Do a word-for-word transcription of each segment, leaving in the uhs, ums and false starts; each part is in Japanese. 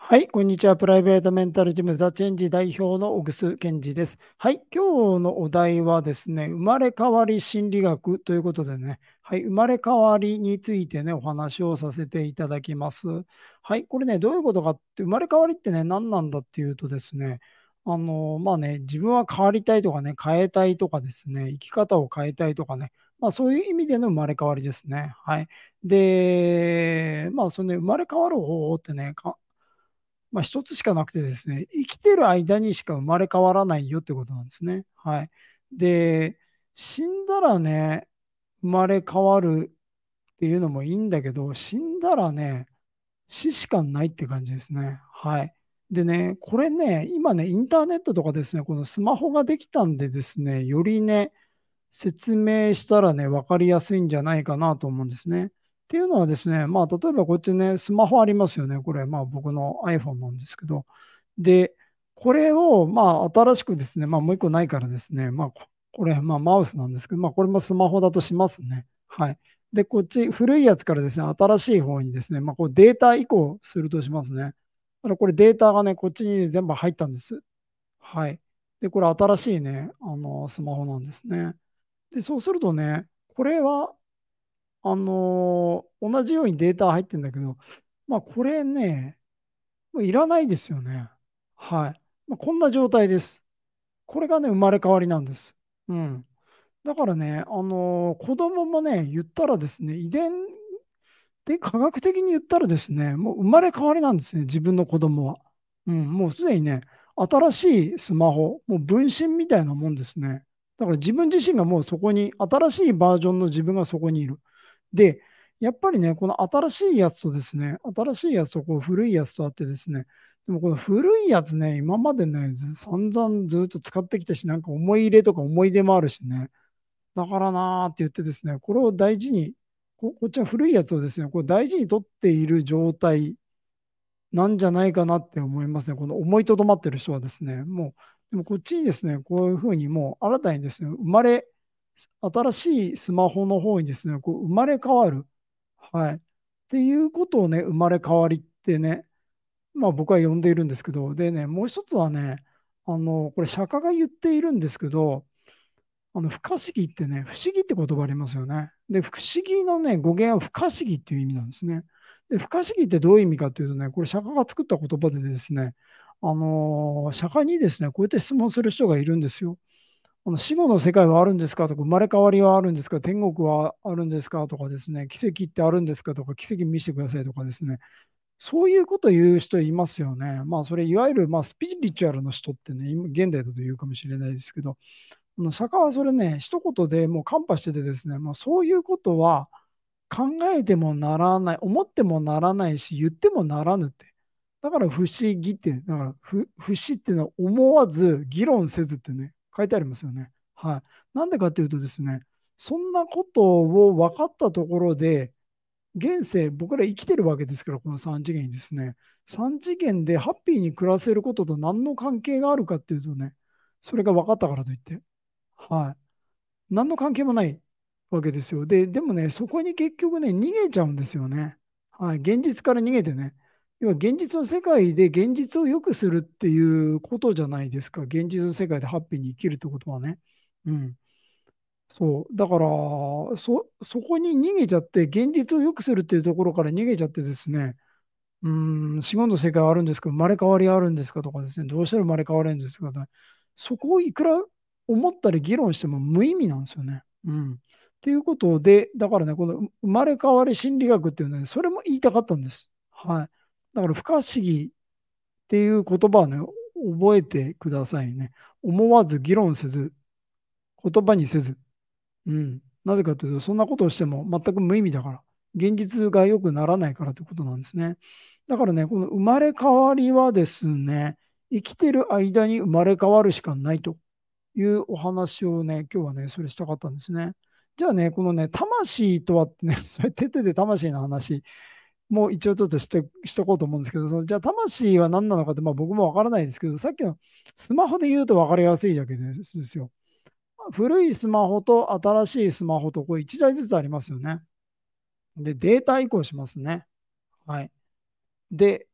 はい、こんにちは。プライベートメンタルジムザチェンジ代表の小楠健二です。はい、今日のお題はですね、生まれ変わり心理学ということでね、はい、生まれ変わりについてね、お話をさせていただきます。はい、これね、どういうことかって、生まれ変わりってね、何なんだっていうとですね、あの、まあね、自分は変わりたいとかね、変えたいとかですね、生き方を変えたいとかね、まあそういう意味での生まれ変わりですね。はい。で、まあそのね、生まれ変わる方法ってね、かまあ、一つしかなくてですね、生きてる間にしか生まれ変わらないよってことなんですね。はい。で、死んだらね、生まれ変わるっていうのもいいんだけど、死んだらね、死しかないって感じですね。はい。でね、これね、今ね、インターネットとかですね、このスマホができたんでですね、よりね、説明したらね、分かりやすいんじゃないかなと思うんですね。っていうのはですね、まあ、例えばこっちね、スマホありますよね。これ、まあ、僕の iPhone なんですけど。で、これを、まあ、新しくですね、まあ、もう一個ないからですね、まあ、ここれ、まあ、マウスなんですけど、まあ、これもスマホだとしますね。はい。で、こっち、古いやつからですね、新しい方にですね、まあ、こうデータ移行するとしますね。だからこれデータがね、こっちに全部入ったんです。はい。で、これ新しいね、あの、スマホなんですね。で、そうするとね、これは、あのー同じようにデータ入ってるんだけど、まあ、これね、もういらないですよね。はい。まあ、こんな状態です。これがね、生まれ変わりなんです。うん。だからね、あのー子供もね、言ったらですね、遺伝で科学的に言ったらですね、もう生まれ変わりなんですね、自分の子供は。うん、もうすでにね、新しいスマホ、もう分身みたいなもんですね。だから自分自身がもうそこに、新しいバージョンの自分がそこにいる。で、やっぱりね、この新しいやつとですね、新しいやつとこう古いやつとあってですね、でもこの古いやつね、今までね、ず散々ずっと使ってきたし、なんか思い入れとか思い出もあるしね、だからなーって言ってですね、これを大事に、こ、こっちは古いやつをですね、こう大事に取っている状態なんじゃないかなって思いますね。この思いとどまってる人はですね、もう、でもこっちにですね、こういうふうにもう新たにですね、生まれ、新しいスマホの方にですね、こう生まれ変わる。はい。っていうことをね、生まれ変わりってね、まあ僕は呼んでいるんですけど、でね、もう一つはね、あの、これ釈迦が言っているんですけど、あの、不可思議ってね、不思議って言葉ありますよね。で、不思議のね、語源は不可思議っていう意味なんですね。で、不可思議ってどういう意味かというとね、これ釈迦が作った言葉でですね、あのー釈迦にですね、こうやって質問する人がいるんですよ。あの死後の世界はあるんですかとか、生まれ変わりはあるんですか、天国はあるんですかとかですね、奇跡ってあるんですかとか、奇跡見せてくださいとかですね、そういうこと言う人いますよね。まあ、それ、いわゆる、まあ、スピリチュアルの人ってね、今現代だと言うかもしれないですけど、あの釈迦はそれね、一言でもうカンパしててですね、もうそういうことは考えてもならない、思ってもならないし、言ってもならぬって。だから不思議って、だから不、不死っていうのは思わず議論せずってね、書いてありますよね。はい。なんでかっていうとですね、そんなことを分かったところで、現世、僕ら生きてるわけですから、このさん次元にですね、さん次元でハッピーに暮らせることと何の関係があるかっていうとね、それが分かったからといって、はい。何の関係もないわけですよ。で、でもね、そこに結局ね、逃げちゃうんですよね。はい。現実から逃げてね。要は現実の世界で現実を良くするっていうことじゃないですか。現実の世界でハッピーに生きるってことはね。うん。そう。だから、そ、そこに逃げちゃって、現実を良くするっていうところから逃げちゃってですね、うーん、死後の世界あるんですか、生まれ変わりあるんですかとかですね、どうしたら生まれ変われるんですかとか、そこをいくら思ったり議論しても無意味なんですよね。うん。っていうことで、だからね、この生まれ変わり心理学っていうのはね、それも言いたかったんです。はい。だから不可思議っていう言葉はね、覚えてくださいね。思わず議論せず、言葉にせず。うん。なぜかというと、そんなことをしても全く無意味だから、現実が良くならないからということなんですね。だからね、この生まれ変わりはですね、生きてる間に生まれ変わるしかないというお話をね、今日はね、それしたかったんですね。じゃあね、このね、魂とはってね、それ徹底で魂の話も一応ちょっとして、しとこうと思うんですけど、そのじゃあ魂は何なのかって、まあ僕もわからないですけど、さっきのスマホで言うと分かりやすいだけですですよ。古いスマホと新しいスマホとこれいちだいずつありますよね。で、データ移行しますね。はい。で、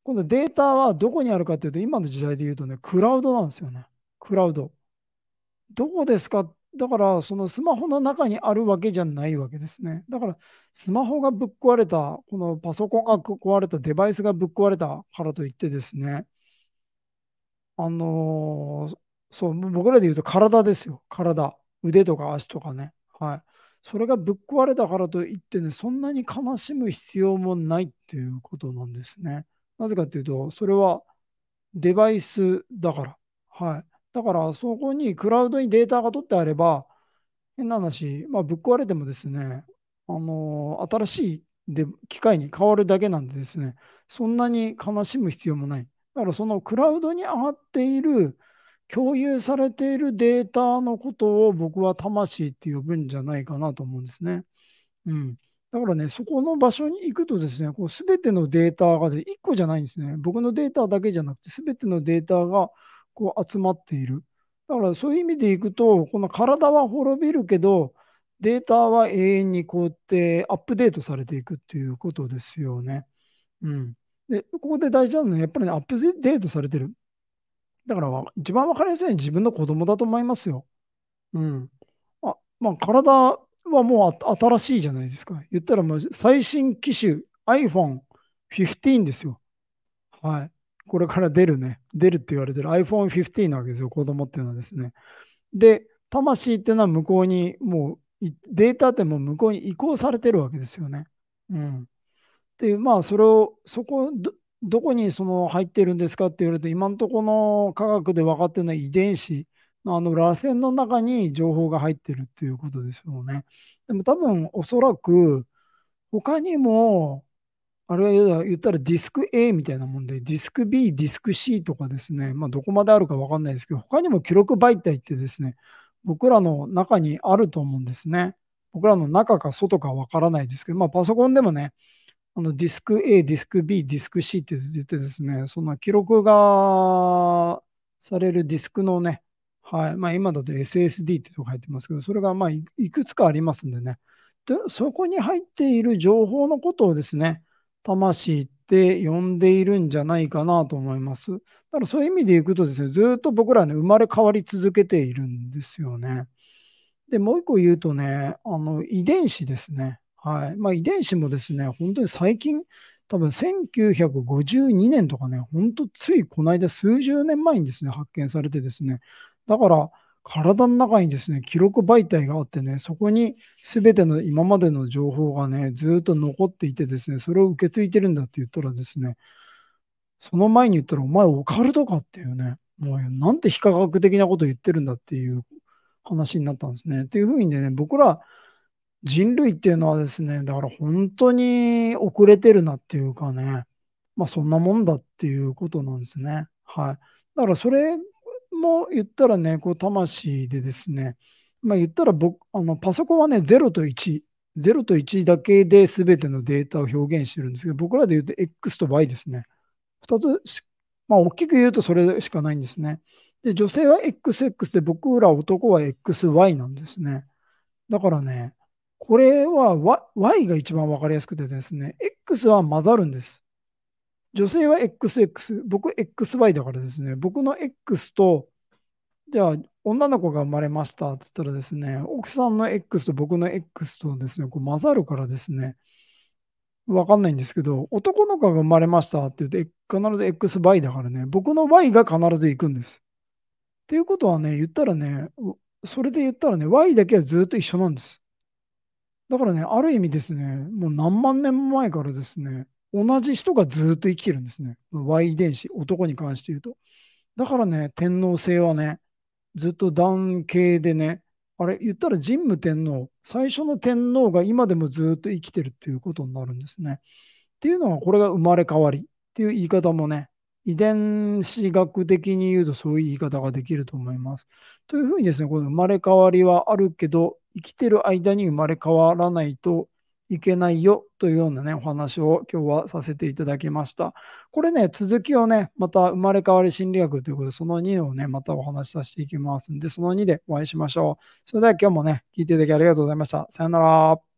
このデータはどこにあるかっていうと、今の時代で言うとね、クラウドなんですよね。クラウド。どこですか？だから、そのスマホの中にあるわけじゃないわけですね。だから、スマホがぶっ壊れた、このパソコンが壊れた、デバイスがぶっ壊れたからといってですね、あのーそう、僕らで言うと体ですよ。体。腕とか足とかね。はい。それがぶっ壊れたからといってね、そんなに悲しむ必要もないっていうことなんですね。なぜかというと、それはデバイスだから。はい。だから、そこにクラウドにデータが取ってあれば、変な話、まあ、ぶっ壊れてもですね、あの新しいで機械に変わるだけなんでですね、そんなに悲しむ必要もない。だからそのクラウドに上がっている、共有されているデータのことを僕は魂って呼ぶんじゃないかなと思うんですね。うん。だからね、そこの場所に行くとですね、こう全てのデータがいっこじゃないんですね。僕のデータだけじゃなくて、全てのデータがこう集まっている。だからそういう意味でいくと、この体は滅びるけど、データは永遠にこうやってアップデートされていくっていうことですよね。うん。で、ここで大事なのは、やっぱりね、アップデートされてる。だからわ一番わかりやすいのは自分の子供だと思いますよ。うん。あ、まあ、体はもうあ新しいじゃないですか。言ったらもう最新機種 アイフォンフィフティーン ですよ。はい。これから出るね。出るって言われてる アイフォンフィフティーン なわけですよ。子供っていうのはですね。で、魂っていうのは向こうにもういデータってもう向こうに移行されてるわけですよね。うん。で、まあ、それを、そこ、ど、どこにその入ってるんですかって言われると、今のところの科学で分かっているのは遺伝子、あの螺旋の中に情報が入ってるっていうことですよね。でも多分、おそらく、他にも、あれは言ったらディスク A みたいなもんで、ディスク B、ディスク C とかですね、まあ、どこまであるか分かんないですけど、他にも記録媒体ってですね、僕らの中にあると思うんですね。僕らの中か外か分からないですけど、まあ、パソコンでもね、あのディスク A、ディスク B、ディスク C って言ってですね、その記録がされるディスクのね、はい、まあ、今だと エスエスディー ってとこ入ってますけど、それがまあいいくつかありますんでね、で、そこに入っている情報のことをですね、魂って呼んでいるんじゃないかなと思います。だからそういう意味でいくとですね、ずっと僕らね、生まれ変わり続けているんですよね。で、もう一個言うとね、あの遺伝子ですね。はい。まあ、遺伝子もですね、本当に最近、多分せんきゅうひゃくごじゅうにねんとかね、本当ついこの間数十年前にですね、発見されてですね、だから体の中にですね、記録媒体があってね、そこに全ての今までの情報がね、ずっと残っていてですね、それを受け継いでるんだって言ったらですね、その前に言ったら、お前オカルトかっていうね、もうなんて非科学的なこと言ってるんだっていう話になったんですね。っていうふうにね、僕ら人類っていうのはですね、だから本当に遅れてるなっていうかね、まあそんなもんだっていうことなんですね。はい。だからそれも言ったらね、こう魂でですね、まあ言ったら僕、あのパソコンはね、ゼロといち、ゼロといちだけで全てのデータを表現してるんですけど、僕らで言うと X と Y ですね。ふたつし、まあ大きく言うとそれしかないんですね。で、女性は エックスエックス で僕ら男は エックスワイ なんですね。だからね、これは Y, Y が一番わかりやすくてですね、X は混ざるんです。女性は エックスエックス、僕 エックスワイ だからですね、僕の X と、じゃあ女の子が生まれましたって言ったらですね、奥さんの X と僕の X とですね、こう混ざるからですね、わかんないんですけど、男の子が生まれましたって言って、必ず エックスワイ だからね、僕の Y が必ず行くんです。っていうことはね、言ったらね、それで言ったらね、Y だけはずっと一緒なんです。だからね、ある意味ですね、もう何万年前からですね、同じ人がずっと生きてるんですね。Y 遺伝子、男に関して言うと。だからね、天皇制はね、ずっと男系でね、あれ、言ったら神武天皇、最初の天皇が今でもずっと生きてるっていうことになるんですね。っていうのは、これが生まれ変わりっていう言い方もね、遺伝子学的に言うとそういう言い方ができると思います。というふうにですね、この生まれ変わりはあるけど、生きてる間に生まれ変わらないといけないよというようなね、お話を今日はさせていただきました。これね、続きをね、また生まれ変わり心理学ということで、そのにをね、またお話しさせていきますんで、そのにでお会いしましょう。それでは今日もね、聞いていただきありがとうございました。さよなら。